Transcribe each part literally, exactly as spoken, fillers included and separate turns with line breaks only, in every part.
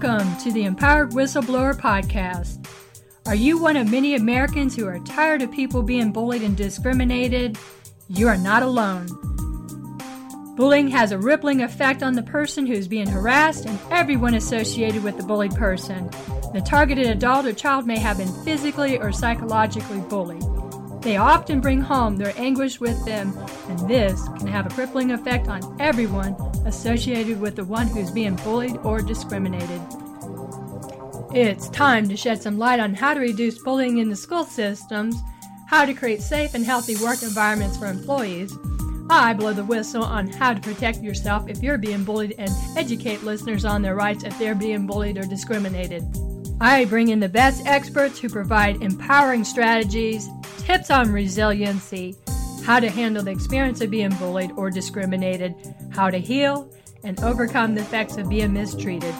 Welcome to the Empowered Whistleblower Podcast. Are you one of many Americans who are tired of people being bullied and discriminated? You are not alone. Bullying has a rippling effect on the person who is being harassed and everyone associated with the bullied person. The targeted adult or child may have been physically or psychologically bullied. They often bring home their anguish with them, and this can have a crippling effect on everyone associated with the one who's being bullied or discriminated. It's time to shed some light on how to reduce bullying in the school systems, how to create safe and healthy work environments for employees. I blow the whistle on how to protect yourself if you're being bullied and educate listeners on their rights if they're being bullied or discriminated. I bring in the best experts who provide empowering strategies, tips on resiliency, how to handle the experience of being bullied or discriminated, how to heal, and overcome the effects of being mistreated.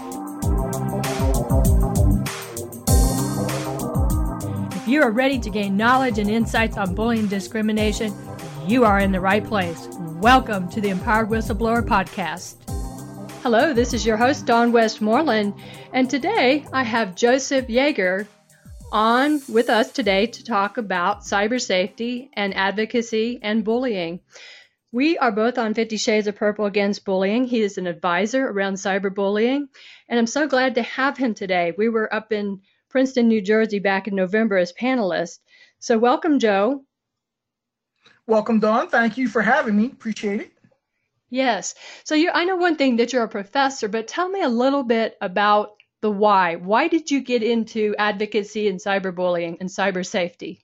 If you are ready to gain knowledge and insights on bullying and discrimination, you are in the right place. Welcome to the Empowered Whistleblower Podcast. Hello, this is your host, Dawn Westmoreland, and today I have Joseph Yeager on with us today to talk about cyber safety and advocacy and bullying. We are both on Fifty Shades of Purple Against Bullying. He is an advisor around cyberbullying, and I'm so glad to have him today. We were up in Princeton, New Jersey back in November as panelists. So welcome, Joe.
Welcome, Dawn. Thank you for having me. Appreciate it.
Yes. So you, I know one thing that you're a professor, but tell me a little bit about the why. Why did you get into advocacy and cyberbullying and cyber safety?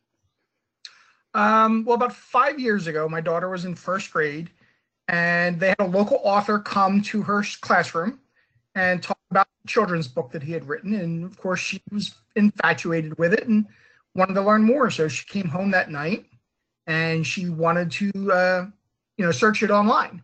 Um, well, about five years ago, my daughter was in first grade, and they had a local author come to her classroom and talk about the children's book that he had written. And of course, she was infatuated with it and wanted to learn more. So she came home that night and she wanted to, uh, you know, search it online.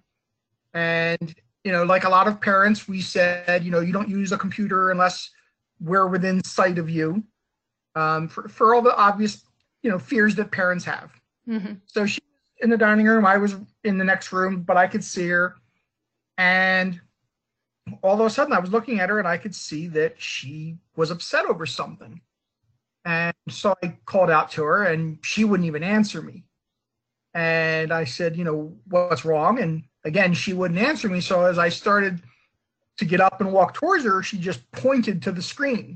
And, you know, like a lot of parents, we said, you know, you don't use a computer unless we're within sight of you, um, for, for all the obvious, you know, fears that parents have. Mm-hmm. So she was in the dining room. I was in the next room, but I could see her. And all of a sudden I was looking at her and I could see that she was upset over something. And so I called out to her and she wouldn't even answer me. And I said, you know, what's wrong? And again, she wouldn't answer me. So as I started to get up and walk towards her, she just pointed to the screen.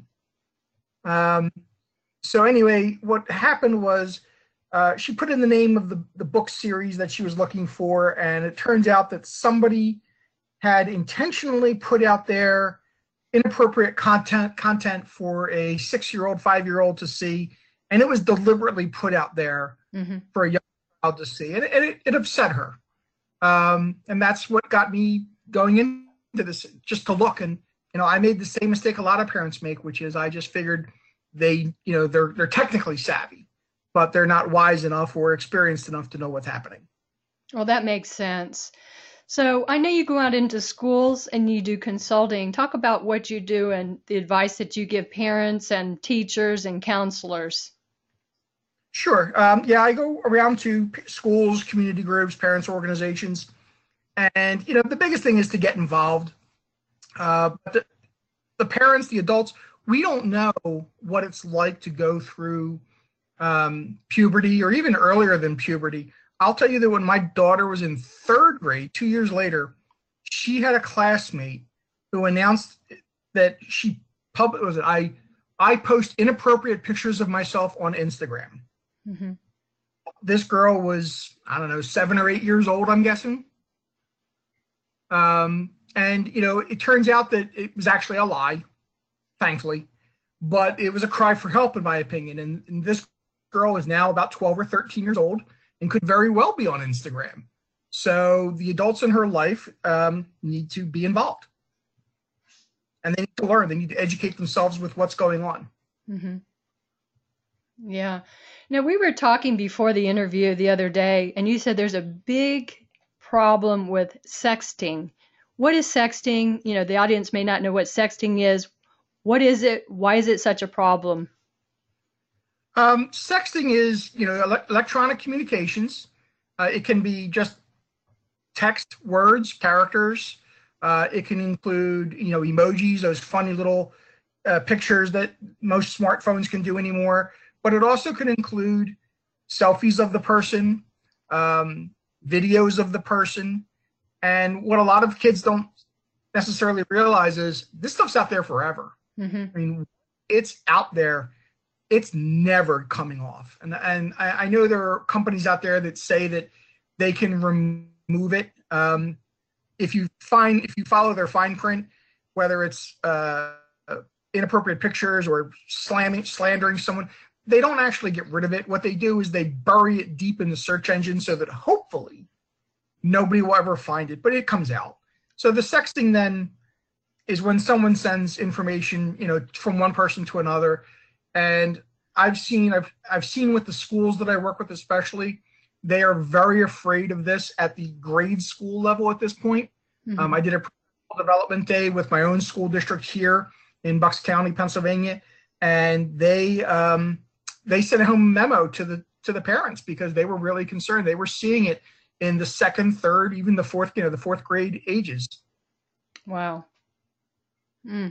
Um, so anyway, what happened was uh, she put in the name of the, the book series that she was looking for. And it turns out that somebody had intentionally put out there inappropriate content content for a six-year-old, five-year-old to see. And it was deliberately put out there mm-hmm. for a young child to see. And, and it, it upset her. Um, and that's what got me going into this, just to look. And, you know, I made the same mistake a lot of parents make, which is I just figured they, you know, they're, they're technically savvy, but they're not wise enough or experienced enough to know what's happening.
Well, that makes sense. So I know you go out into schools and you do consulting. Talk about what you do and the advice that you give parents and teachers and counselors.
Sure. Um, yeah, I go around to schools, community groups, parents' organizations. And, you know, the biggest thing is to get involved. Uh, but the, the parents, the adults, we don't know what it's like to go through um, puberty or even earlier than puberty. I'll tell you that when my daughter was in third grade, two years later, she had a classmate who announced that she public was it I I post inappropriate pictures of myself on Instagram. Mm-hmm. This girl was, I don't know, seven or eight years old, I'm guessing. Um, and, you know, it turns out that it was actually a lie, thankfully, but it was a cry for help, in my opinion. And, and this girl is now about twelve or thirteen years old and could very well be on Instagram. So the adults in her life um, need to be involved. And they need to learn. They need to educate themselves with what's going on.
Mm-hmm. Yeah. Now, we were talking before the interview the other day, and you said there's a big problem with sexting. What is sexting? You know, the audience may not know what sexting is. What is it? Why is it such a problem?
Um, sexting is, you know, ele- electronic communications. Uh, it can be just text, words, characters, Uh, it can include, you know, emojis, those funny little uh, pictures that most smartphones can do anymore. But it also can include selfies of the person, um, videos of the person. And what a lot of kids don't necessarily realize is this stuff's out there forever.
Mm-hmm.
I mean, it's out there. It's never coming off. And, and I, I know there are companies out there that say that they can remove it. Um, if you find, if you follow their fine print, whether it's uh, inappropriate pictures or slamming, slandering someone, they don't actually get rid of it. What they do is they bury it deep in the search engine so that hopefully nobody will ever find it, but it comes out. So the sexting then is when someone sends information, you know, from one person to another. And I've seen, I've, I've seen with the schools that I work with, especially, they are very afraid of this at the grade school level at this point. Mm-hmm. Um, I did a development day with my own school district here in Bucks County, Pennsylvania, and they um, they sent home a memo to the to the parents because they were really concerned. They were seeing it in the second, third, even the fourth, you know, the fourth grade ages.
Wow. Mm.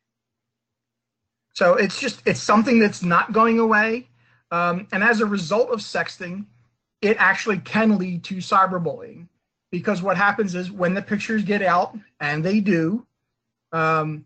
So it's just, it's something that's not going away. Um, and as a result of sexting, it actually can lead to cyberbullying, because what happens is when the pictures get out, and they do, um,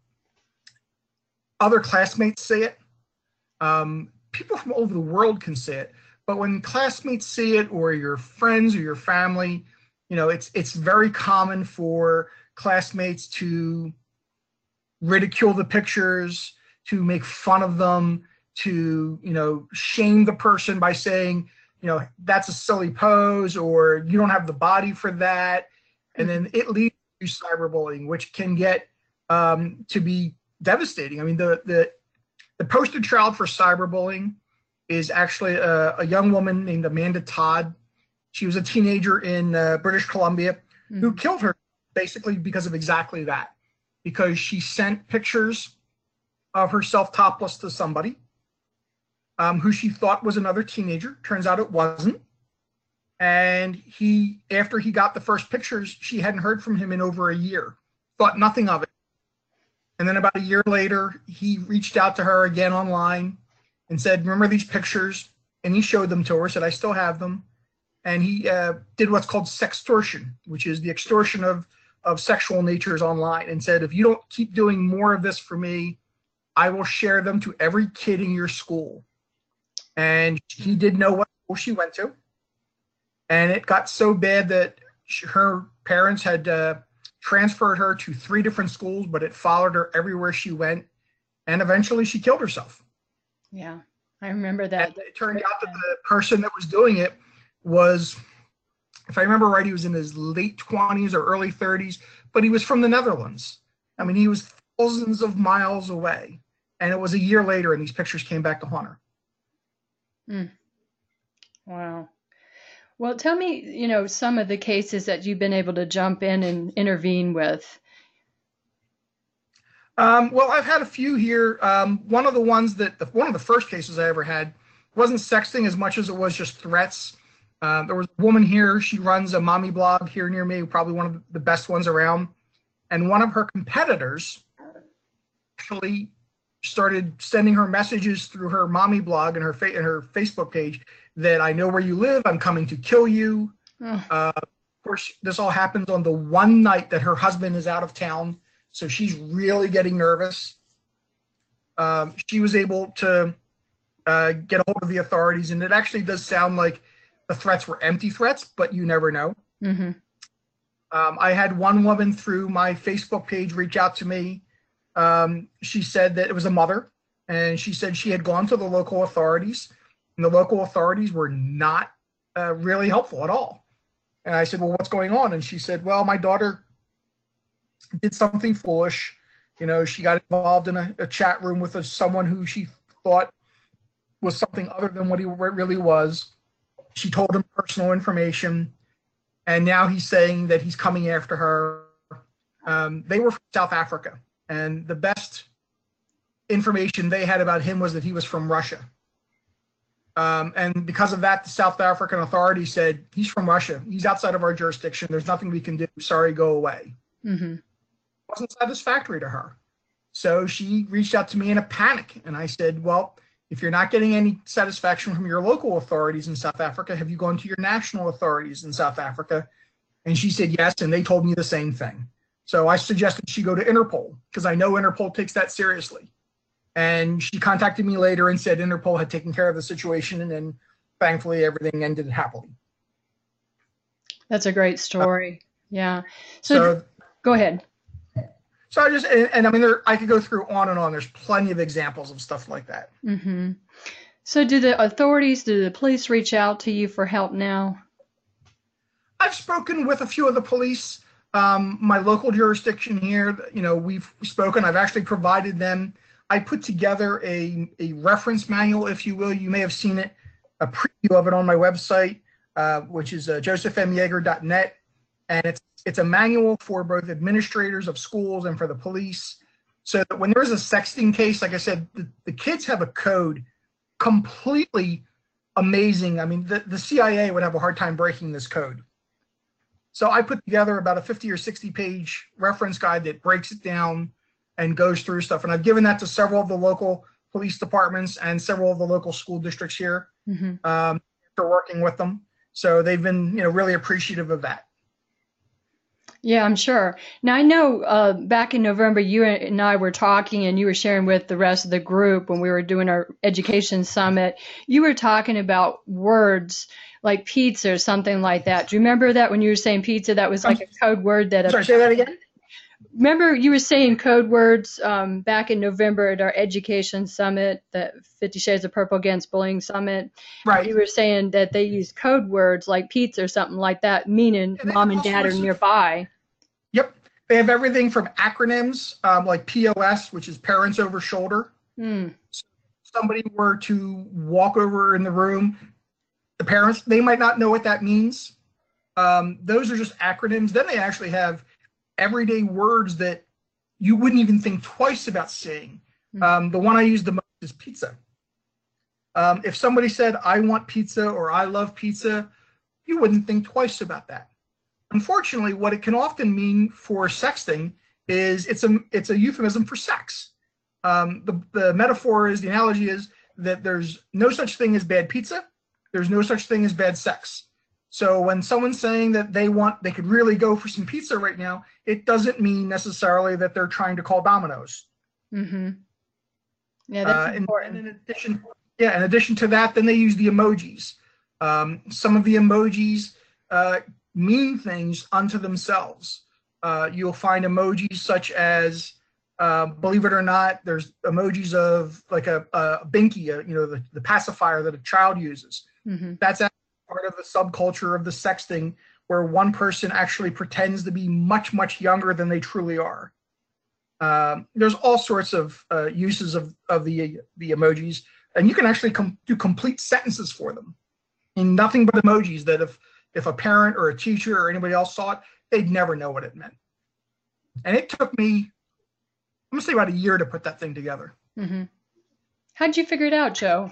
other classmates see it. Um, people from all over the world can see it. But when classmates see it, or your friends or your family, you know, it's it's very common for classmates to ridicule the pictures, to make fun of them, to, you know, shame the person by saying, you know, that's a silly pose, or you don't have the body for that. And then it leads to cyberbullying, which can get um, to be devastating. I mean, the, the, the poster child for cyberbullying is actually a, a young woman named Amanda Todd. She was a teenager in uh, British Columbia mm-hmm. who killed her basically because of exactly that, because she sent pictures of herself topless to somebody um, who she thought was another teenager. Turns out it wasn't. And he, after he got the first pictures, she hadn't heard from him in over a year, thought nothing of it. And then about a year later, he reached out to her again online and said, remember these pictures? And he showed them to her, said, I still have them. And he uh, did what's called sextortion, which is the extortion of, of sexual natures online, and said, if you don't keep doing more of this for me, I will share them to every kid in your school. And he didn't know what school she went to. And it got so bad that she, her parents had uh, transferred her to three different schools, but it followed her everywhere she went. And eventually she killed herself.
Yeah, I remember that.
And it turned out that the person that was doing it was, if I remember right, he was in his late twenties or early thirties, but he was from the Netherlands. I mean, he was thousands of miles away. And it was a year later, and these pictures came back to haunt her.
Mm. Wow. Well, tell me, you know, some of the cases that you've been able to jump in and intervene with.
Um, well, I've had a few here. Um, one of the ones that, the, one of the first cases I ever had wasn't sexting as much as it was just threats. Uh, there was a woman here. She runs a mommy blog here near me, probably one of the best ones around. And one of her competitors actually started sending her messages through her mommy blog and her fa- and her Facebook page that I know where you live. I'm coming to kill you. Oh. Uh, of course, this all happens on the one night that her husband is out of town. So she's really getting nervous. Um, she was able to uh, get a hold of the authorities, and it actually does sound like the threats were empty threats, but you never know.
Mm-hmm.
Um, I had one woman through my Facebook page reach out to me. Um, she said that it was a mother, and she said she had gone to the local authorities, and the local authorities were not uh, really helpful at all. And I said, well, what's going on? And she said, well, my daughter did something foolish. You know, she got involved in a, a chat room with a, someone who she thought was something other than what he really was. She told him personal information, and now he's saying that he's coming after her. Um, they were from South Africa, and the best information they had about him was that he was from Russia. Um, and because of that, the South African authorities said, he's from Russia. He's outside of our jurisdiction. There's nothing we can do. Sorry, go away.
Mm-hmm.
wasn't satisfactory to her. So she reached out to me in a panic. And I said, well, if you're not getting any satisfaction from your local authorities in South Africa, have you gone to your national authorities in South Africa? And she said yes, and they told me the same thing. So I suggested she go to Interpol, because I know Interpol takes that seriously. And she contacted me later and said Interpol had taken care of the situation, and then thankfully everything ended happily.
That's a great story. Uh, yeah. So,
so
go ahead.
So I just, and, and I mean, there, I could go through on and on. There's plenty of examples of stuff like that.
Mm-hmm. So do the authorities, do the police reach out to you for help now?
I've spoken with a few of the police. Um, my local jurisdiction here, you know, we've spoken. I've actually provided them. I put together a, a reference manual, if you will. You may have seen it, a preview of it on my website, uh, which is uh, joseph m yeager dot net. And it's it's a manual for both administrators of schools and for the police, so that when there's a sexting case, like I said, the, the kids have a code completely amazing. I mean, the, the C I A would have a hard time breaking this code. So I put together about a fifty or sixty page reference guide that breaks it down and goes through stuff. And I've given that to several of the local police departments and several of the local school districts here, mm-hmm. um, for working with them. So they've been, you know, really appreciative of that.
Yeah, I'm sure. Now, I know uh, back in November, you and I were talking and you were sharing with the rest of the group when we were doing our education summit. You were talking about words like pizza or something like that. Do you remember that when you were saying pizza, that was like a code word that...
Sorry, a, say that again?
Remember you were saying code words um, back in November at our education summit, the Fifty Shades of Purple Against Bullying Summit.
Right.
You were saying that they use code words like pizza or something like that, meaning yeah, mom and dad are nearby.
Yep. They have everything from acronyms um, like P O S, which is parents over shoulder.
Mm.
So if somebody were to walk over in the room, the parents, they might not know what that means. Um, those are just acronyms. Then they actually have everyday words that you wouldn't even think twice about saying. Mm. Um, the one I use the most is pizza. Um, if somebody said, I want pizza or I love pizza, you wouldn't think twice about that. Unfortunately, what it can often mean for sexting is it's a it's a euphemism for sex. Um, the, the metaphor is, the analogy is that there's no such thing as bad pizza. There's no such thing as bad sex. So when someone's saying that they want, they could really go for some pizza right now, it doesn't mean necessarily that they're trying to call Domino's.
Mm-hmm. Yeah, that's
uh,
important.
And, and in addition, yeah, in addition to that, then they use the emojis. Um, some of the emojis uh, mean things unto themselves. Uh, you'll find emojis such as, uh, believe it or not, there's emojis of like a, a binky, a, you know, the, the pacifier that a child uses.
Mm-hmm.
That's actually part of the subculture of the sexting, where one person actually pretends to be much, much younger than they truly are. Um, there's all sorts of uh, uses of, of the, the emojis, and you can actually com- do complete sentences for them in nothing but emojis that if If a parent or a teacher or anybody else saw it, they'd never know what it meant. And it took me, I'm gonna say about a year to put that thing together.
Mm-hmm. How'd you figure it out, Joe?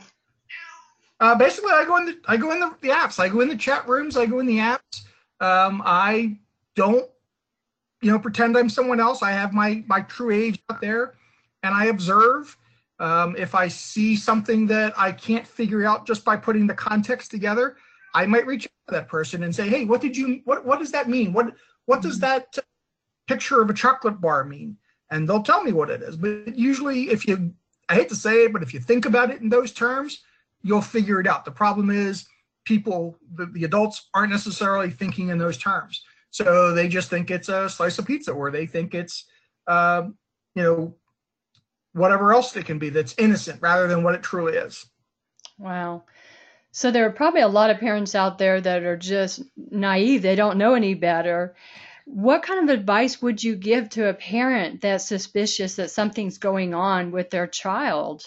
Uh, basically, I go in the I go in the, the apps. I go in the chat rooms. I go in the apps. Um, I don't, you know, pretend I'm someone else. I have my my true age out there, and I observe. Um, if I see something that I can't figure out just by putting the context together, I might reach out to that person and say, "Hey, what did you? What what does that mean? What what does that picture of a chocolate bar mean?" And they'll tell me what it is. But usually, if you, I hate to say it, but if you think about it in those terms, you'll figure it out. The problem is people, the, the adults aren't necessarily thinking in those terms. So they just think it's a slice of pizza, or they think it's, um, you know, whatever else it can be that's innocent rather than what it truly is.
Wow. So there are probably a lot of parents out there that are just naive. They don't know any better. What kind of advice would you give to a parent that's suspicious that something's going on with their child?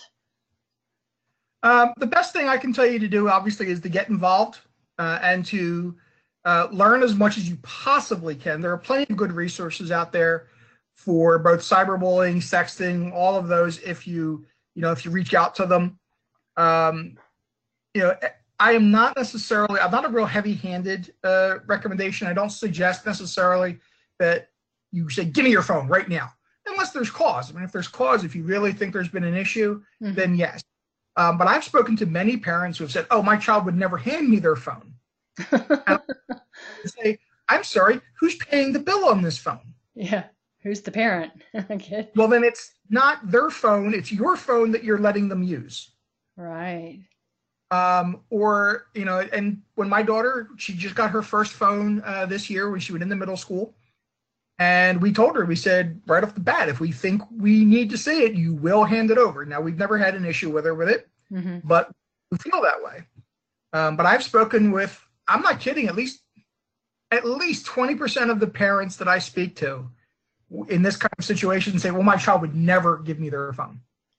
Um, the best thing I can tell you to do, obviously, is to get involved uh, and to uh, learn as much as you possibly can. There are plenty of good resources out there for both cyberbullying, sexting, all of those. If you, you know, if you reach out to them, um, you know, I am not necessarily, I'm not a real heavy-handed uh, recommendation. I don't suggest necessarily that you say, give me your phone right now, unless there's cause. I mean, if there's cause, if you really think there's been an issue, mm-hmm. then yes. Um, but I've spoken to many parents who have said, oh, my child would never hand me their phone. And I would say, I'm sorry, who's paying the bill on this phone?
Yeah, who's the parent? Okay.
Well, then it's not their phone, it's your phone that you're letting them use.
Right.
Um, or, you know, and when my daughter, she just got her first phone uh, this year when she went into middle school. And we told her, we said right off the bat, if we think we need to see it, you will hand it over. Now, we've never had an issue with her with it, mm-hmm. but we feel that way. Um, but I've spoken with, I'm not kidding, at least at least twenty percent of the parents that I speak to in this kind of situation say, well, my child would never give me their phone.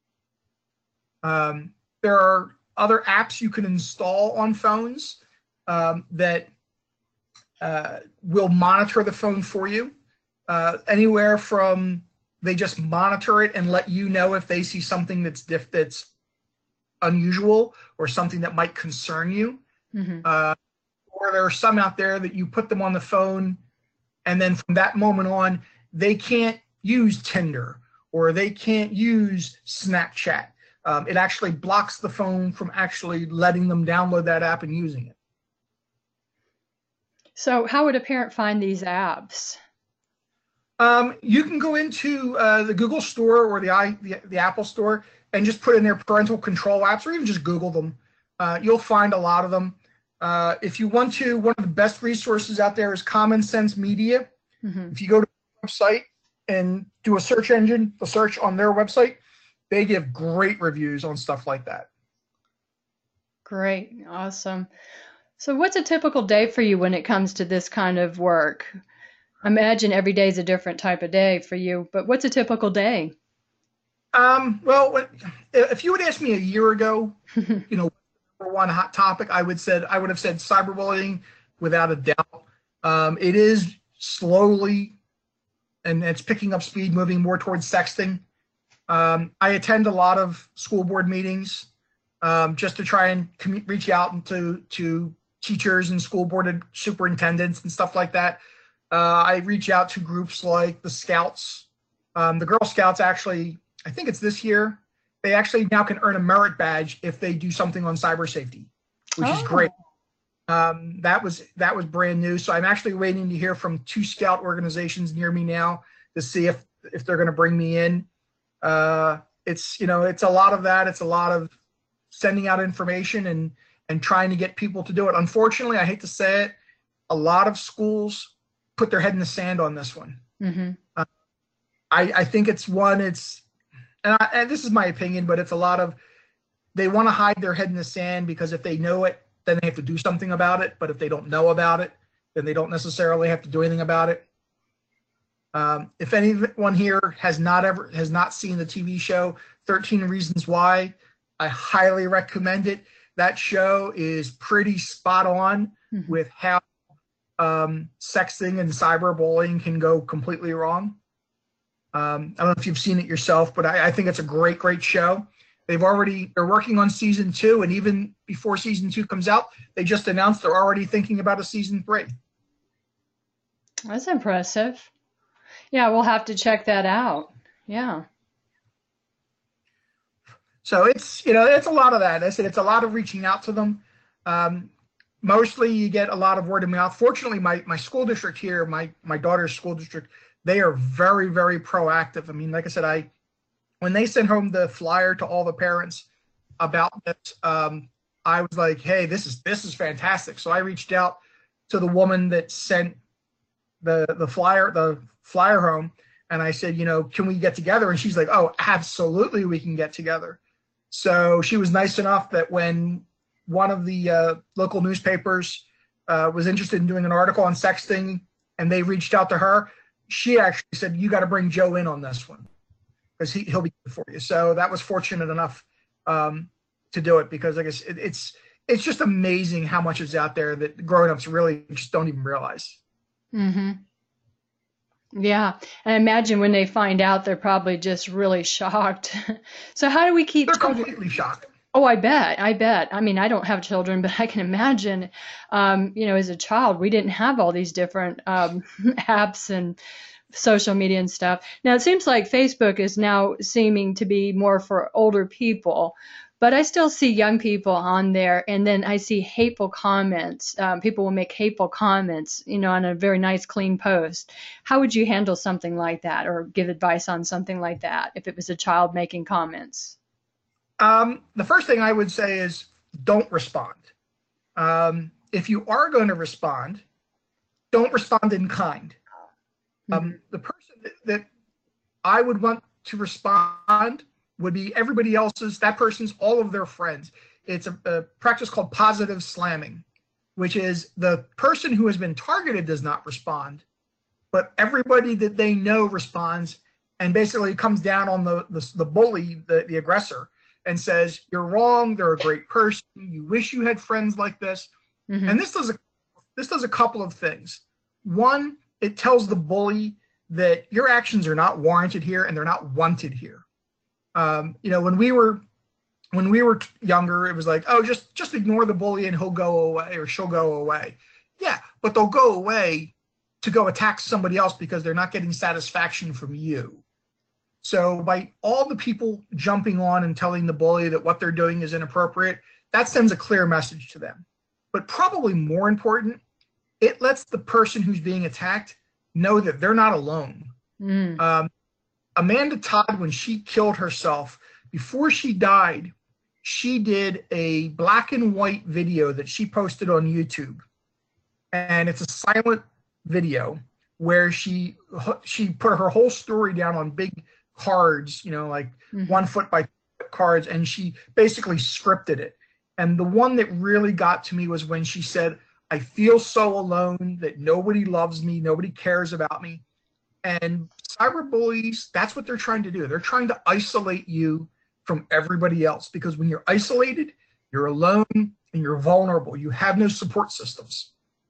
Um, there are other apps you can install on phones um, that uh, will monitor the phone for you. Uh, anywhere from they just monitor it and let you know if they see something that's diff- that's unusual or something that might concern you. Mm-hmm. Uh, or there are some out there that you put them on the phone, and then from that moment on, they can't use Tinder or they can't use Snapchat. Um, it actually blocks the phone from actually letting them download that app and using it.
So how would a parent find these apps?
Um, you can go into uh, the Google Store or the, I, the the Apple Store and just put in their parental control apps, or even just Google them. Uh, you'll find a lot of them. Uh, if you want to, one of the best resources out there is Common Sense Media. Mm-hmm. If you go to the website and do a search engine, a search on their website, they give great reviews on stuff like that.
Great. Awesome. So what's a typical day for you when it comes to this kind of work? I imagine every day is a different type of day for you, but what's a typical day?
Um, well, when, if you would ask me a year ago, you know, for one hot topic, I would said I would have said cyberbullying without a doubt. Um, it is slowly, and it's picking up speed, moving more towards sexting. Um, I attend a lot of school board meetings um, just to try and commu- reach out to to teachers and school board superintendents and stuff like that. Uh, I reach out to groups like the Scouts. Um, the Girl Scouts actually, I think it's this year, they actually now can earn a merit badge if they do something on cyber safety, which oh. is great. Um, that was that was brand new. So I'm actually waiting to hear from two Scout organizations near me now to see if if they're going to bring me in. Uh, it's you know it's a lot of that. It's a lot of sending out information and and trying to get people to do it. Unfortunately, I hate to say it, a lot of schools put their head in the sand on this one. Mm-hmm. Uh, I, I think it's one, it's, and, I, and this is my opinion, but it's a lot of, they want to hide their head in the sand because if they know it, then they have to do something about it. But if they don't know about it, then they don't necessarily have to do anything about it. Um, if anyone here has not ever, has not seen the T V show thirteen Reasons Why, I highly recommend it. That show is pretty spot on mm-hmm. with how um, sexting and cyberbullying can go completely wrong. Um, I don't know if you've seen it yourself, but I, I think it's a great, great show. They've already, they're working on season two, and even before season two comes out, they just announced they're already thinking about a season three.
That's impressive. Yeah, we'll have to check that out. Yeah.
So it's, you know, it's a lot of that. I said it's a lot of reaching out to them. Um, mostly you get a lot of word of mouth. Fortunately, my, my school district here, my, my daughter's school district, they are very, very proactive. I mean, like I said, I, when they sent home the flyer to all the parents about this, um, I was like, hey, this is, this is fantastic. So I reached out to the woman that sent the, the flyer, the flyer home. And I said, you know, can we get together? And she's like, oh, absolutely. We can get together. So she was nice enough that when one of the uh, local newspapers uh, was interested in doing an article on sexting and they reached out to her, she actually said, you got to bring Joe in on this one because he, he'll be good for you. So that was fortunate enough um, to do it because I guess it, it's it's just amazing how much is out there that grown-ups really just don't even realize.
Mm-hmm. Yeah. And I imagine when they find out, they're probably just really shocked. So how do we keep
They're children- completely shocked.
Oh, I bet. I bet. I mean, I don't have children, but I can imagine, um, you know, as a child, we didn't have all these different um, apps and social media and stuff. Now, it seems like Facebook is now seeming to be more for older people, but I still see young people on there, and then I see hateful comments. Um, people will make hateful comments, you know, on a very nice, clean post. How would you handle something like that, or give advice on something like that if it was a child making comments?
Um, the first thing I would say is don't respond. Um, if you are going to respond, don't respond in kind. Um, mm-hmm. The person that, that I would want to respond would be everybody else's, that person's, all of their friends. It's a, a practice called positive slamming, which is the person who has been targeted does not respond, but everybody that they know responds and basically comes down on the, the, the bully, the, the aggressor, and says, you're wrong, they're a great person, you wish you had friends like this. Mm-hmm. And this does a, this does a couple of things. One, it tells the bully that your actions are not warranted here and they're not wanted here. Um, you know, when we were when we were younger, it was like, oh, just just ignore the bully and he'll go away or she'll go away. Yeah, but they'll go away to go attack somebody else because they're not getting satisfaction from you. So by all the people jumping on and telling the bully that what they're doing is inappropriate, that sends a clear message to them. But probably more important, it lets the person who's being attacked know that they're not alone. Mm. Um, Amanda Todd, when she killed herself, before she died, she did a black and white video that she posted on YouTube. And it's a silent video where she she put her whole story down on big cards, you know, like mm-hmm. one foot by cards, and she basically scripted it. And the one that really got to me was when she said, I feel so alone that nobody loves me, nobody cares about me. And cyber bullies, that's what they're trying to do. They're trying to isolate you from everybody else, because when you're isolated, you're alone and you're vulnerable. You have no support systems.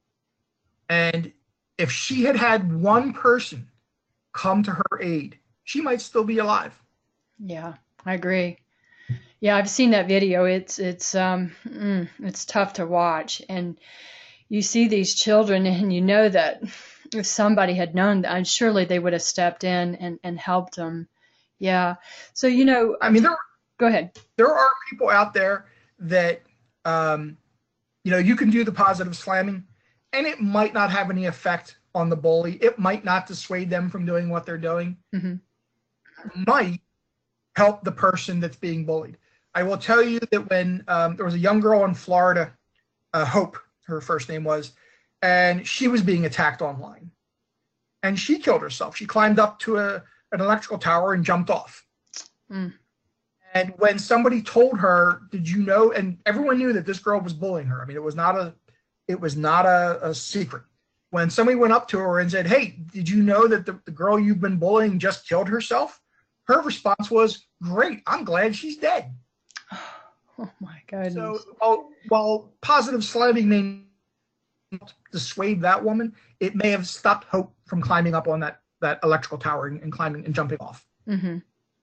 And if she had had one person come to her aid, she might still be alive.
Yeah, I agree. Yeah, I've seen that video. It's it's um mm, it's tough to watch, and you see these children, and you know that if somebody had known that, surely they would have stepped in and, and helped them. Yeah. So, you know,
I mean, there,
go ahead.
There are people out there that, um, you know, you can do the positive slamming and it might not have any effect on the bully. It might not dissuade them from doing what they're doing. Mm-hmm. It might help the person that's being bullied. I will tell you that when um, there was a young girl in Florida, uh, Hope, her first name was, and she was being attacked online. And she killed herself. She climbed up to a, an electrical tower and jumped off. Mm. And when somebody told her, did you know, and everyone knew that this girl was bullying her. I mean, it was not a, it was not a, a secret. When somebody went up to her and said, hey, did you know that the, the girl you've been bullying just killed herself? Her response was, great, I'm glad she's dead.
Oh my goodness.
So while, while positive slamming may dissuade that woman, it may have stopped Hope from climbing up on that, that electrical tower and, and climbing and jumping off.
Mm-hmm.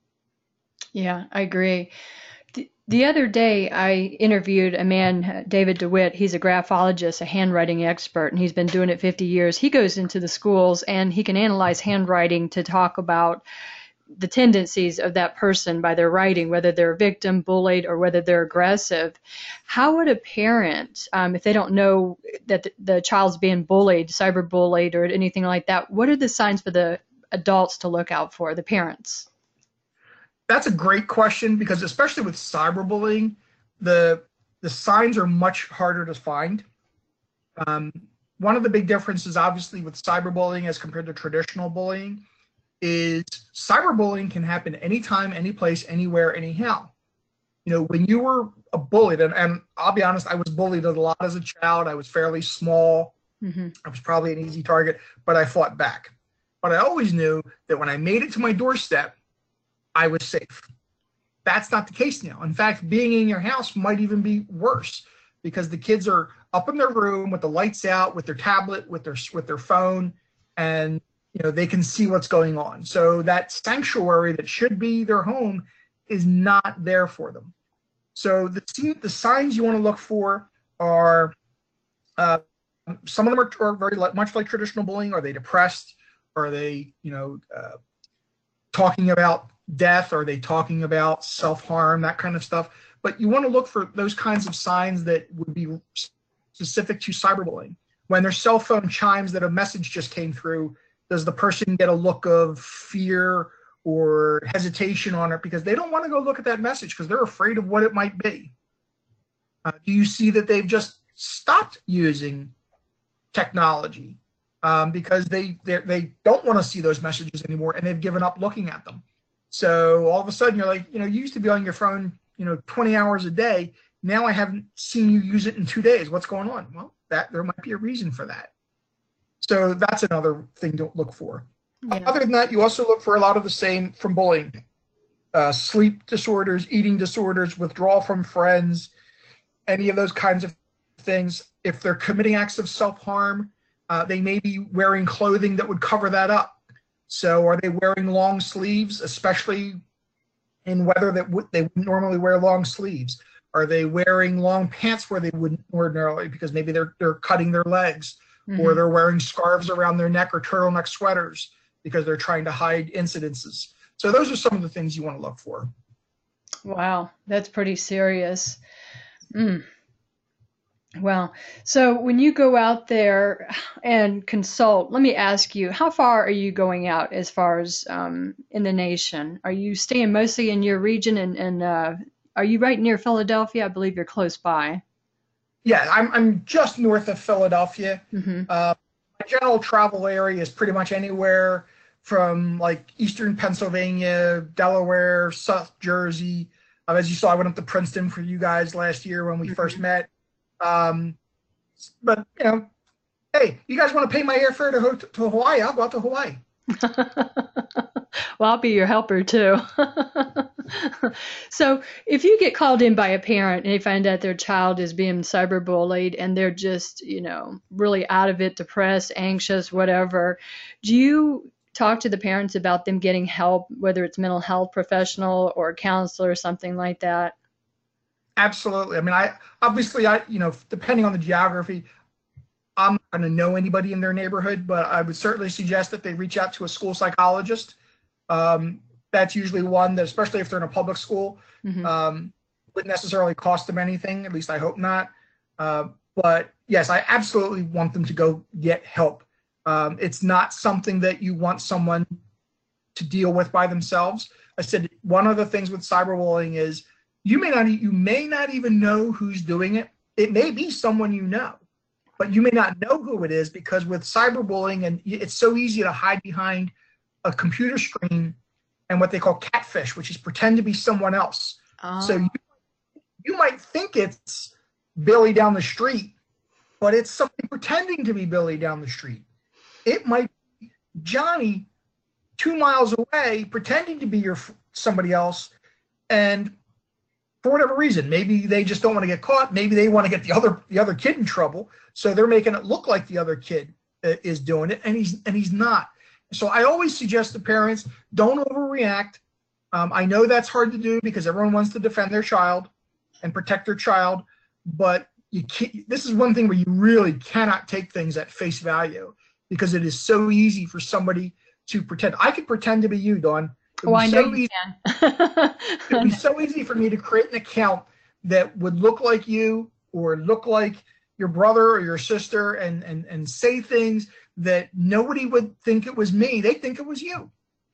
Yeah, I agree. The, the other day, I interviewed a man, David DeWitt. He's a graphologist, a handwriting expert, and he's been doing it fifty years. He goes into the schools and he can analyze handwriting to talk about the tendencies of that person by their writing, whether they're a victim, bullied, or whether they're aggressive. How would a parent, um, if they don't know that the, the child's being bullied, cyberbullied, or anything like that, what are the signs for the adults to look out for, the parents?
That's a great question, because especially with cyberbullying, the the signs are much harder to find. Um, one of the big differences, obviously, with cyberbullying as compared to traditional bullying is cyberbullying can happen anytime, any place, anywhere, anyhow. You know, when you were a bullied, and, and I'll be honest, I was bullied a lot as a child. I was fairly small. Mm-hmm. I was probably an easy target, but I fought back. But I always knew that when I made it to my doorstep, I was safe. That's not the case now. In fact, being in your house might even be worse, because the kids are up in their room with the lights out, with their tablet, with their with their phone, and you know they can see what's going on. So that sanctuary that should be their home is not there for them. So the the signs you want to look for are uh, some of them are, are very much like traditional bullying. Are they depressed? Are they, you know, uh, talking about death? Are they talking about self-harm, that kind of stuff? But you want to look for those kinds of signs that would be specific to cyberbullying. When their cell phone chimes that a message just came through, does the person get a look of fear or hesitation on it because they don't want to go look at that message because they're afraid of what it might be? Uh, do you see that they've just stopped using technology um, because they they don't want to see those messages anymore and they've given up looking at them? So all of a sudden you're like, you know, you used to be on your phone, you know, twenty hours a day. Now I haven't seen you use it in two days. What's going on? Well, that there might be a reason for that. So that's another thing to look for. Yeah. Other than that, you also look for a lot of the same from bullying. Uh, sleep disorders, eating disorders, withdrawal from friends, any of those kinds of things. If they're committing acts of self-harm, uh, they may be wearing clothing that would cover that up. So are they wearing long sleeves, especially in weather that w- they wouldn't normally wear long sleeves? Are they wearing long pants where they wouldn't ordinarily because maybe they're they're cutting their legs? Mm-hmm. Or they're wearing scarves around their neck or turtleneck sweaters because they're trying to hide incidences. So those are some of the things you want to look for.
Wow, that's pretty serious. Mm. Well, so when you go out there and consult, let me ask you, how far are you going out as far as um, in the nation? Are you staying mostly in your region and, and uh, are you right near Philadelphia? I believe you're close by.
Yeah, I'm I'm just north of Philadelphia.
Mm-hmm.
Uh, my general travel area is pretty much anywhere from like eastern Pennsylvania, Delaware, South Jersey. Uh, as you saw, I went up to Princeton for you guys last year when we mm-hmm. first met. Um, but, you know, hey, you guys want to pay my airfare to, to Hawaii? I'll go out to Hawaii.
Well, I'll be your helper too. So if you get called in by a parent and they find out their child is being cyberbullied and they're just, you know, really out of it, depressed, anxious, whatever, do you talk to the parents about them getting help, whether it's mental health professional or a counselor or something like that?
Absolutely. I mean, I obviously, I you know, depending on the geography, I'm not going to know anybody in their neighborhood, but I would certainly suggest that they reach out to a school psychologist. Um, that's usually one that, especially if they're in a public school, mm-hmm. um, wouldn't necessarily cost them anything. At least I hope not. Uh, but yes, I absolutely want them to go get help. Um, it's not something that you want someone to deal with by themselves. I said one of the things with cyberbullying is you may not you may not even know who's doing it. It may be someone you know, but you may not know who it is because with cyberbullying, and it's so easy to hide behind a computer screen and what they call catfish, which is pretend to be someone else. Oh. So you, you might think it's Billy down the street, but it's somebody pretending to be Billy down the street. It might be Johnny two miles away pretending to be your somebody else, and for whatever reason, maybe they just don't want to get caught. Maybe they want to get the other the other kid in trouble, so they're making it look like the other kid uh, is doing it, and he's and he's not. So I always suggest to parents, don't overreact. Um, I know that's hard to do because everyone wants to defend their child and protect their child, but you can't, this is one thing where you really cannot take things at face value because it is so easy for somebody to pretend. I could pretend to be you, Dawn.
Oh, I know you
can. It would be so easy for me to create an account that would look like you or look like your brother or your sister and, and, and say things that nobody would think it was me. They think it was you.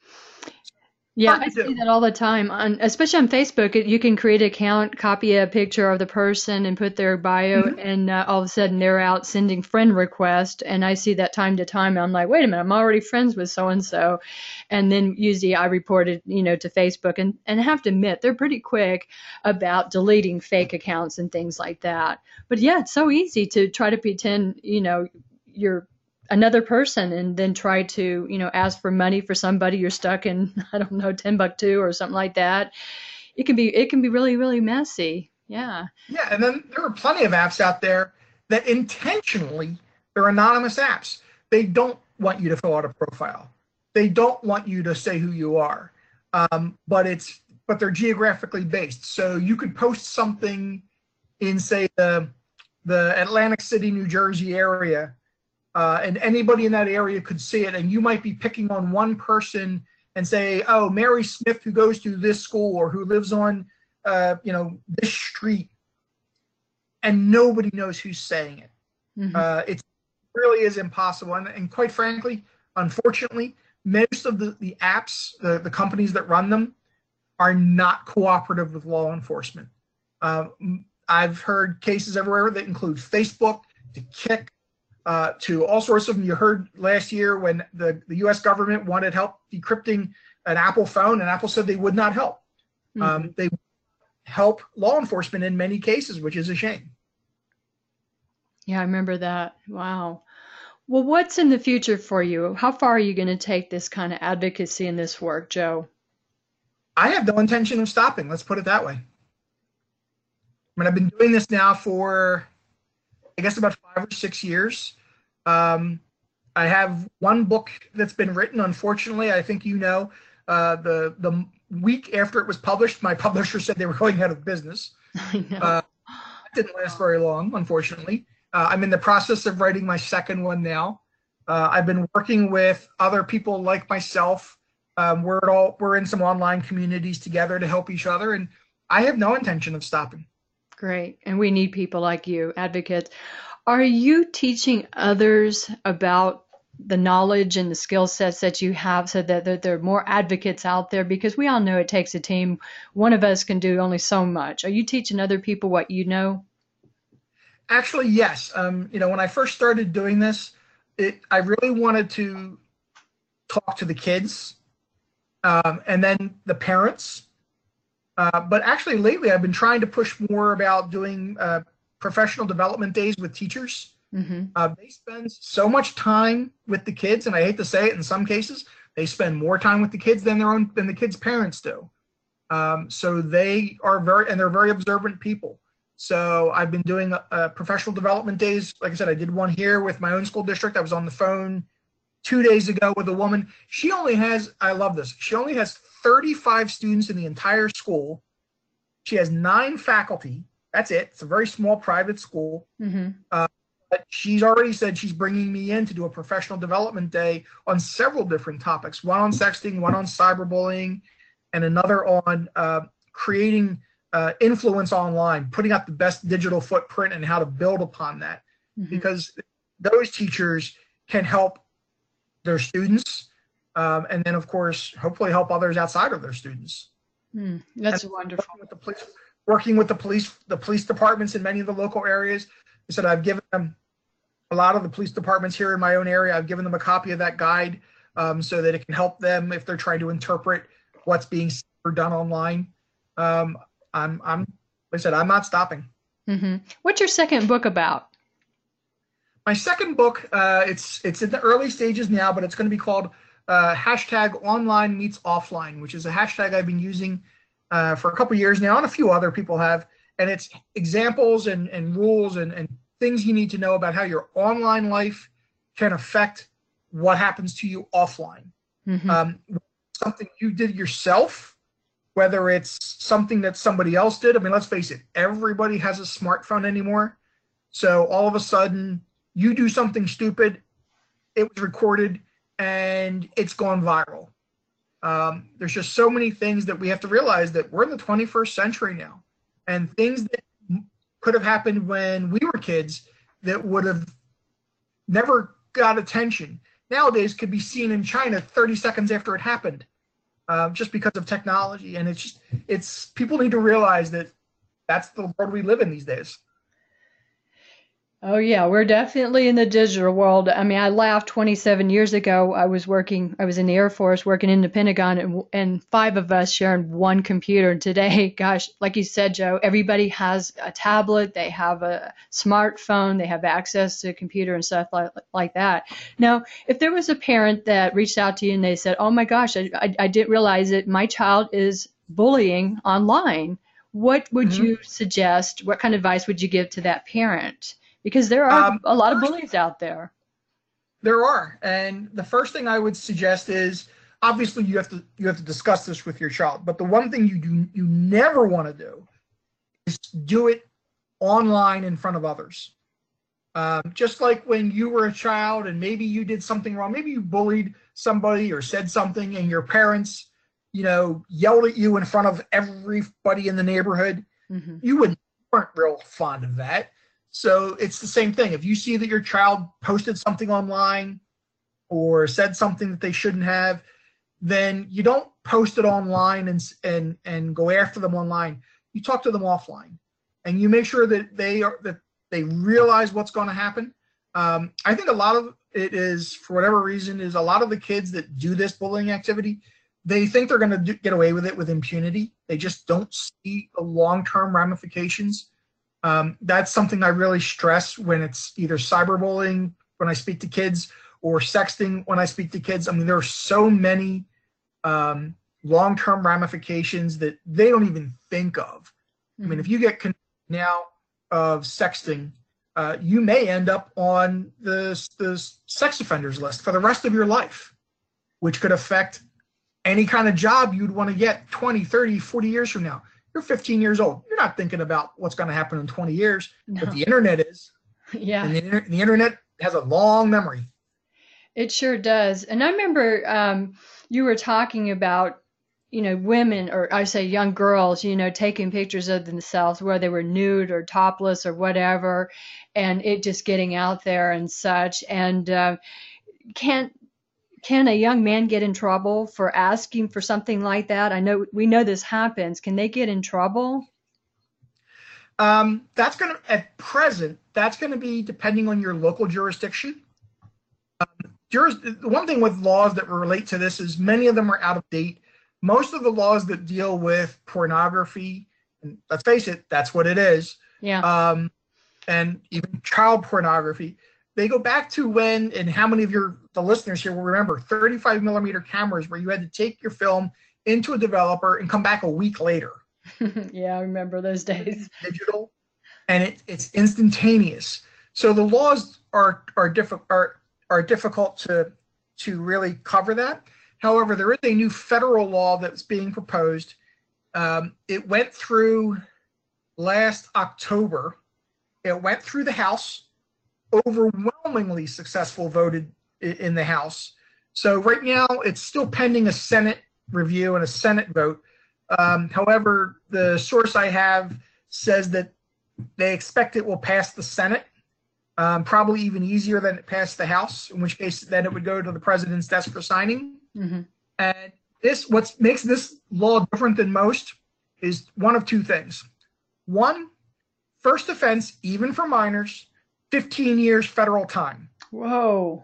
Yeah, I see that all the time, on, especially on Facebook. It, you can create an account, copy a picture of the person and put their bio, mm-hmm. and uh, all of a sudden they're out sending friend requests. And I see that time to time. I'm like, wait a minute, I'm already friends with so-and-so. And then usually I report it, you know, to Facebook. And, and I have to admit, they're pretty quick about deleting fake accounts and things like that. But yeah, it's so easy to try to pretend, you know, you're another person and then try to, you know, ask for money for somebody you're stuck in, I don't know, Timbuktu or something like that. It can be, it can be really, really messy. Yeah.
Yeah. And then there are plenty of apps out there that intentionally, they're anonymous apps. They don't want you to fill out a profile. They don't want you to say who you are. Um, but it's, but they're geographically based. So you could post something in, say, the, the Atlantic City, New Jersey area, uh, and anybody in that area could see it, and you might be picking on one person and say, oh, Mary Smith, who goes to this school or who lives on, uh, you know, this street, and nobody knows who's saying it. Mm-hmm. Uh, it really is impossible. And, and quite frankly, unfortunately, most of the, the apps, the, the companies that run them, are not cooperative with law enforcement. Uh, I've heard cases everywhere that include Facebook, to Kik, uh, to all sorts of them. You heard last year when the, the U S government wanted help decrypting an Apple phone, and Apple said they would not help. Mm-hmm. Um, they help law enforcement in many cases, which is a shame.
Yeah, I remember that. Wow. Well, what's in the future for you? How far are you going to take this kind of advocacy and this work, Joe?
I have no intention of stopping. Let's put it that way. I mean, I've been doing this now for, I guess, about five or six years. Um, I have one book that's been written. Unfortunately, I think you know, uh, the the week after it was published, my publisher said they were going out of business.
I know.
Uh, it didn't last very long, unfortunately. Uh, I'm in the process of writing my second one now. Uh, I've been working with other people like myself. Um, we're all we're in some online communities together to help each other, and I have no intention of stopping.
Great, and we need people like you, advocates. Are you teaching others about the knowledge and the skill sets that you have, so that, that there are more advocates out there? Because we all know it takes a team. One of us can do only so much. Are you teaching other people what you know?
Actually, yes. Um, you know, when I first started doing this, it, I really wanted to talk to the kids um, and then the parents. Uh, but actually, lately, I've been trying to push more about doing uh, professional development days with teachers.
Mm-hmm.
Uh, they spend so much time with the kids, and I hate to say it, in some cases, they spend more time with the kids than their own than the kids' parents do. Um, so they are very, and they're very observant people. So I've been doing uh, professional development days. Like I said, I did one here with my own school district. I was on the phone two days ago with a woman. She only has, I love this, she only has thirty-five students in the entire school. She has nine faculty. That's it. It's a very small private school.
Mm-hmm.
Uh, but she's already said she's bringing me in to do a professional development day on several different topics, one on sexting, one on cyberbullying, and another on uh, creating uh, influence online, putting out the best digital footprint and how to build upon that. Mm-hmm. Because those teachers can help their students um, and then, of course, hopefully help others outside of their students.
Mm, that's
and
wonderful.
Working with the police, working with the police, the police departments in many of the local areas. I said I've given them a lot of the police departments here in my own area. I've given them a copy of that guide um, so that it can help them if they're trying to interpret what's being said or done online. Um, I'm, I'm, like I said, I'm not stopping.
Mm-hmm. What's your second book about?
My second book, uh, it's it's in the early stages now, but it's going to be called uh, hashtag Online Meets Offline, which is a hashtag I've been using uh, for a couple years now, and a few other people have. And it's examples and, and rules and, and things you need to know about how your online life can affect what happens to you offline.
Mm-hmm.
Um, something you did yourself, whether it's something that somebody else did. I mean, let's face it, everybody has a smartphone anymore. So all of a sudden, you do something stupid, it was recorded, and it's gone viral. Um, there's just so many things that we have to realize that we're in the twenty-first century now. And things that could have happened when we were kids that would have never got attention nowadays could be seen in China thirty seconds after it happened, uh, just because of technology. And it's just, it's, people need to realize that that's the world we live in these days.
Oh, yeah, we're definitely in the digital world. I mean, I laughed twenty-seven years ago. I was working, I was in the Air Force working in the Pentagon, and, and five of us sharing one computer. And today, gosh, like you said, Joe, everybody has a tablet, they have a smartphone, they have access to a computer and stuff like, like that. Now, if there was a parent that reached out to you and they said, oh my gosh, I, I, I didn't realize that my child is bullying online, what would mm-hmm. you suggest? What kind of advice would you give to that parent? Because there are um, a lot of bullies out there.
There are, and the first thing I would suggest is, obviously you have to you have to discuss this with your child. But the one thing you do you never want to do is do it online in front of others. Um, just like when you were a child and maybe you did something wrong, maybe you bullied somebody or said something, and your parents, you know, yelled at you in front of everybody in the neighborhood. Mm-hmm. You wouldn't, weren't real fond of that. So it's the same thing. If you see that your child posted something online or said something that they shouldn't have, then you don't post it online and and and go after them online. You talk to them offline, and you make sure that they are that they realize what's going to happen. Um, I think a lot of it is, for whatever reason, is a lot of the kids that do this bullying activity, they think they're going to get away with it with impunity. They just don't see the long-term ramifications. Um, that's something I really stress when it's either cyberbullying when I speak to kids or sexting when I speak to kids. I mean, there are so many um, long-term ramifications that they don't even think of. Mm-hmm. I mean, if you get con- now of sexting, uh, you may end up on the, the sex offenders list for the rest of your life, which could affect any kind of job you'd want to get twenty, thirty, forty years from now. You're fifteen years old. You're not thinking about what's going to happen in twenty years, no. But the internet is.
Yeah.
And the, the internet has a long memory.
It sure does. And I remember um, you were talking about, you know, women, or I say young girls, you know, taking pictures of themselves where they were nude or topless or whatever, and it just getting out there and such. And uh, can can a young man get in trouble for asking for something like that? I know we know this happens. Can they get in trouble?
Um, that's going to, at present, that's going to be depending on your local jurisdiction. Um, juris, the one thing with laws that relate to this is many of them are out of date. Most of the laws that deal with pornography, and let's face it, that's what it is.
Yeah.
Um, and even child pornography, they go back to when, and how many of your the listeners here will remember, thirty-five millimeter cameras where you had to take your film into a developer and come back a week later.
Yeah, I remember those days.
Digital, and it, it's instantaneous. So the laws are are difficult are are difficult to to really cover that. However, there is a new federal law that's being proposed. Um, it went through last October. It went through the House, overwhelmingly successful voted in the House. So right now it's still pending a Senate review and a Senate vote. Um, however, the source I have says that they expect it will pass the Senate, um, probably even easier than it passed the House, in which case then it would go to the president's desk for signing. Mm-hmm. And this, what makes this law different than most is one of two things. One, first offense, even for minors, fifteen years federal time.
Whoa.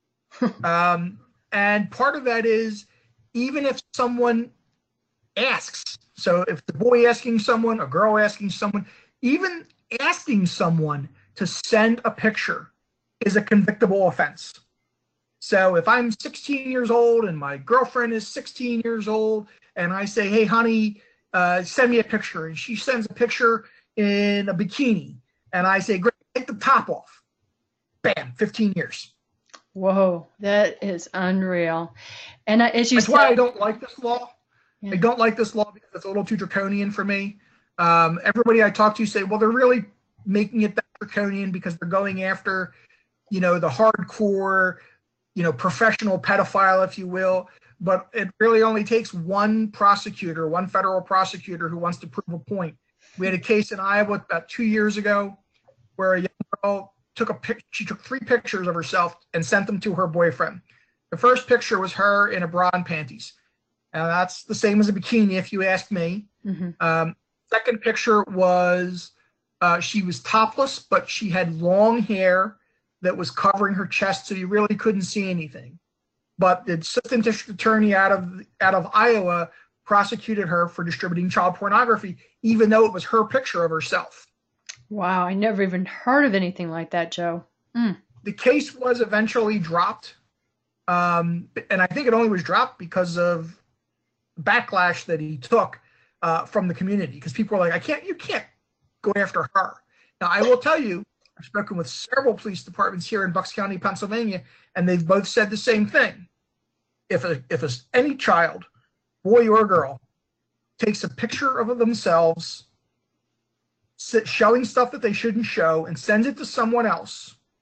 um, and part of that is even if someone asks, so if the boy asking someone, a girl asking someone, even asking someone to send a picture is a convictable offense. So if I'm sixteen years old and my girlfriend is sixteen years old and I say, hey, honey, uh, send me a picture, and she sends a picture in a bikini, and I say, great, take the top off. Bam, fifteen years.
Whoa, that is unreal. And as you
That's
said,
why I don't like this law.
Yeah.
I don't like this law because it's a little too draconian for me. Um, everybody I talk to say, well, they're really making it that draconian because they're going after, you know, the hardcore, you know, professional pedophile, if you will. But it really only takes one prosecutor, one federal prosecutor who wants to prove a point. We had a case in Iowa about two years ago where a young girl took a pic. She took three pictures of herself and sent them to her boyfriend. The first picture was her in a bra and panties. And that's the same as a bikini, if you ask me. Mm-hmm. Um, second picture was uh, she was topless, but she had long hair that was covering her chest, so you really couldn't see anything. But the assistant district attorney out of out of Iowa prosecuted her for distributing child pornography, even though it was her picture of herself.
Wow, I never even heard of anything like that, Joe. Mm.
The case was eventually dropped, um, and I think it only was dropped because of backlash that he took uh, from the community, because people were like, I can't, you can't go after her. Now, I will tell you, I've spoken with several police departments here in Bucks County, Pennsylvania, and they've both said the same thing. If a, if a, any child, boy or girl, takes a picture of themselves showing stuff that they shouldn't show and sends it to someone else,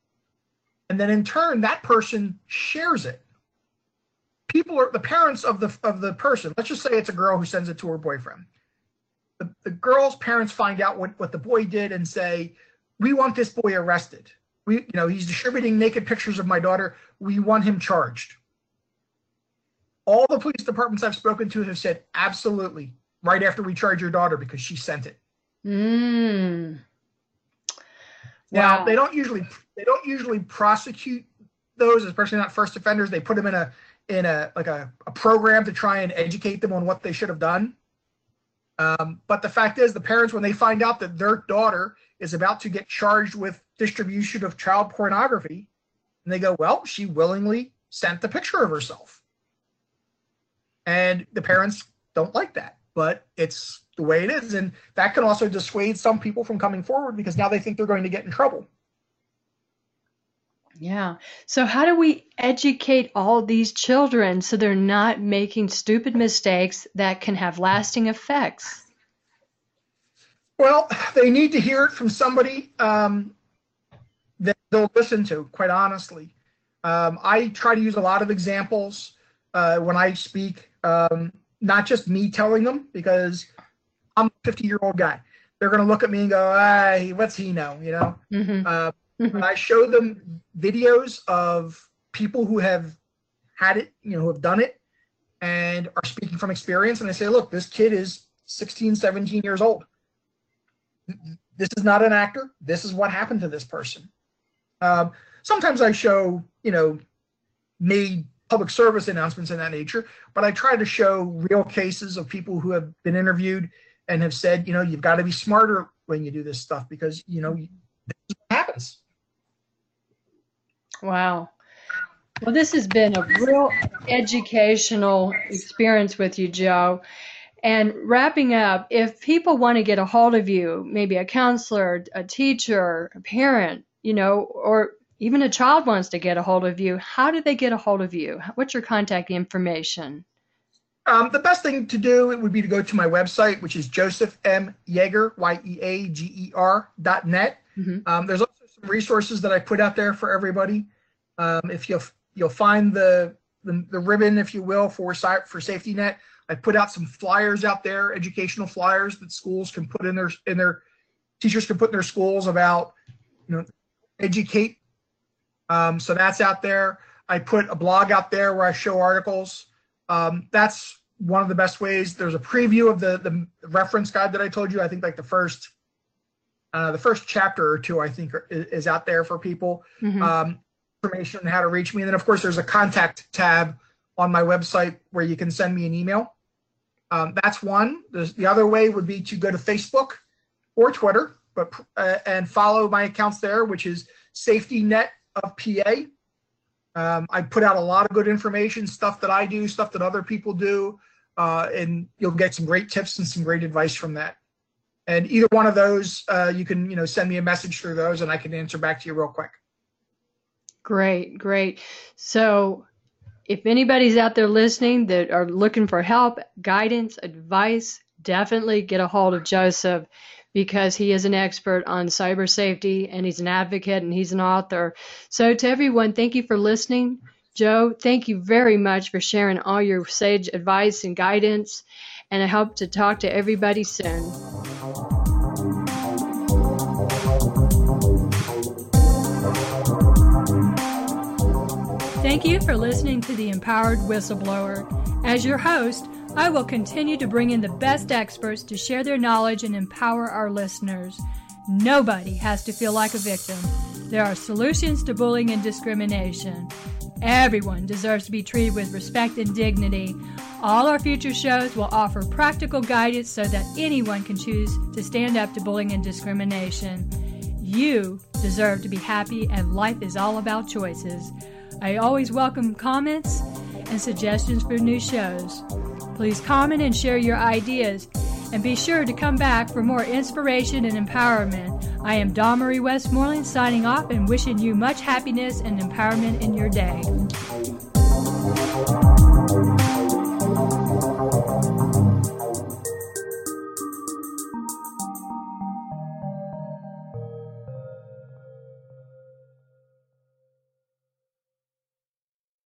And then in turn, that person shares it. People are the parents of the of the person. Let's just say it's a girl who sends it to her boyfriend. The, the girl's parents find out what, what the boy did and say, we want this boy arrested. We, you know, he's distributing naked pictures of my daughter. We want him charged. All the police departments I've spoken to have said, absolutely, right after we charge your daughter because she sent it.
Mm.
Now,
Wow.
they don't usually they don't usually prosecute those, especially not first offenders. They put them in a in a like a, a program to try and educate them on what they should have done. Um, but the fact is, the parents, when they find out that their daughter is about to get charged with distribution of child pornography, and they go, well, she willingly sent the picture of herself. And the parents don't like that, but it's the way it is. And that can also dissuade some people from coming forward because now they think they're going to get in trouble.
Yeah. So how do we educate all these children so they're not making stupid mistakes that can have lasting effects?
Well, they need to hear it from somebody um, that they'll listen to, quite honestly. Um, I try to use a lot of examples uh, when I speak, um, not just me telling them, because I'm a fifty-year-old guy. They're going to look at me and go, ah, what's he know, you know?
Mm-hmm.
Uh, When I show them videos of people who have had it, you know, who have done it and are speaking from experience, and I say, look, this kid is sixteen, seventeen years old. This is not an actor. This is what happened to this person. Um, sometimes I show, you know, made public service announcements in that nature, but I try to show real cases of people who have been interviewed and have said, you know, you've got to be smarter when you do this stuff because, you know, this is what happens.
Wow. Well, this has been a real educational experience with you, Joe. And wrapping up, if people want to get a hold of you, maybe a counselor, a teacher, a parent, you know, or even a child wants to get a hold of you, how do they get a hold of you? What's your contact information?
Um, the best thing to do would be to go to my website, which is Joseph M. Yeager, Y E A G E R dot net.
Mm-hmm.
Um, there's also some resources that I put out there for everybody. Um, if you'll you'll find the, the the ribbon, if you will, for for Safety Net, I put out some flyers out there, educational flyers that schools can put in their in their teachers can put in their schools about, you know, educate. Um, so that's out there. I put a blog out there where I show articles. Um, that's one of the best ways. There's a preview of the the reference guide that I told you. I think like the first uh, the first chapter or two, I think, are, is out there for people.
Mm-hmm.
Um, information on how to reach me. And then, of course, there's a contact tab on my website where you can send me an email. Um, that's one. There's, the other way would be to go to Facebook or Twitter, but uh, and follow my accounts there, which is Safety Net of P A. Um, I put out a lot of good information, stuff that I do, stuff that other people do, uh, and you'll get some great tips and some great advice from that. And either one of those, uh, you can, you know, send me a message through those, and I can answer back to you real quick.
Great, great. So if anybody's out there listening that are looking for help, guidance, advice, definitely get a hold of Joseph because he is an expert on cyber safety and he's an advocate and he's an author. So to everyone, thank you for listening. Joe, thank you very much for sharing all your sage advice and guidance, and I hope to talk to everybody soon.
Thank you for listening to The Empowered Whistleblower. As your host, I will continue to bring in the best experts to share their knowledge and empower our listeners. Nobody has to feel like a victim. There are solutions to bullying and discrimination. Everyone deserves to be treated with respect and dignity. All our future shows will offer practical guidance so that anyone can choose to stand up to bullying and discrimination. You deserve to be happy, and life is all about choices. I always welcome comments and suggestions for new shows. Please comment and share your ideas, and be sure to come back for more inspiration and empowerment. I am Dawn Marie Westmoreland signing off and wishing you much happiness and empowerment in your day.